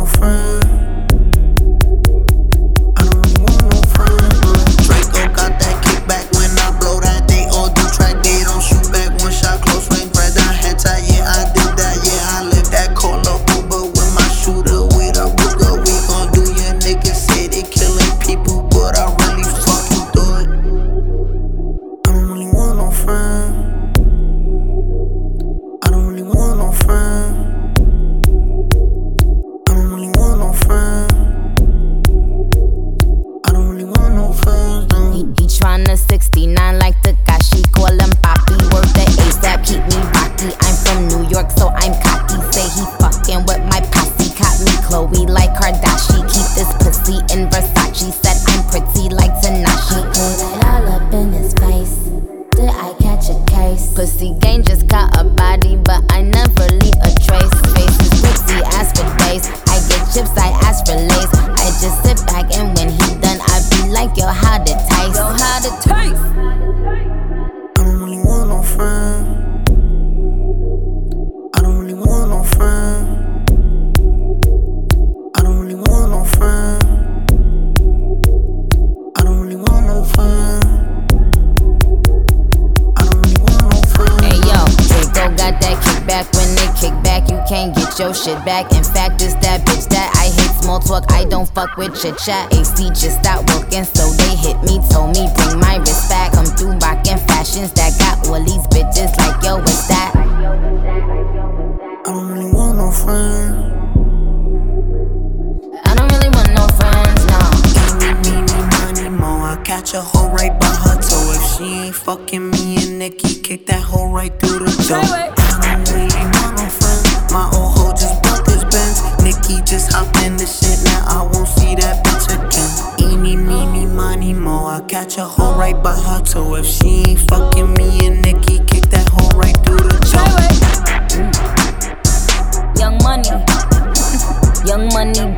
no friend. I don't really want no friend. Draco got that kickback when I blow that. They all do track, they don't shoot back. One shot, close range, right down head tight. Yeah, I did that. Yeah, I lived that. Call up Uber with my shooter with a Ruger. We gon' do your niggas say they killing people, but I really fucking do it. I don't really want no friend. I don't really want no friend. I don't really want no friend. I don't really want no friends. No. He tryna 69 like Takashi, call him Papi. Work the ASAP, keep me rocky. I'm from New York, so I'm cocky. Say he fucking with my posse. Caught me Chloe like Kardashian. Keep this pussy in Versace. Said I'm pretty like Tanashi. Put it all up in his face. Did I catch a case? Pussy gang just got a body, but I never leave a trace. Face is ripsy, ask for days. I get chips, I ask for lace. I just sit back and when he done, I be like, yo, how to taste? Yo, how to taste? I don't really want no friend. I don't really want no friend. I don't really want no friend. I don't really want no friend. I don't really want no friend. Hey yo, Draco got that kickback. When they kick back, you can't get your shit back. In fact, it's that bitch that I hate small talk. I don't fuck with chit chat. AC just stopped working, so they hit me. Told me bring my wrist back. Come through rockin' fashions that got all these bitches like yo, what's that? I don't really want no friend. I don't really want no friends, no. Eeny, money, mo. I catch a hoe right by her toe. If she ain't fucking me and Nicki, kick that hoe right through the door. I don't really want no friends. My old hoe just bought this Benz. Nicki just hopped in the shit, now I won't see that bitch again. Eeny, money, mo. I catch a hoe right by her toe. If she ain't fucking me and Nicki, kick that hoe right through the door. Young money, young money.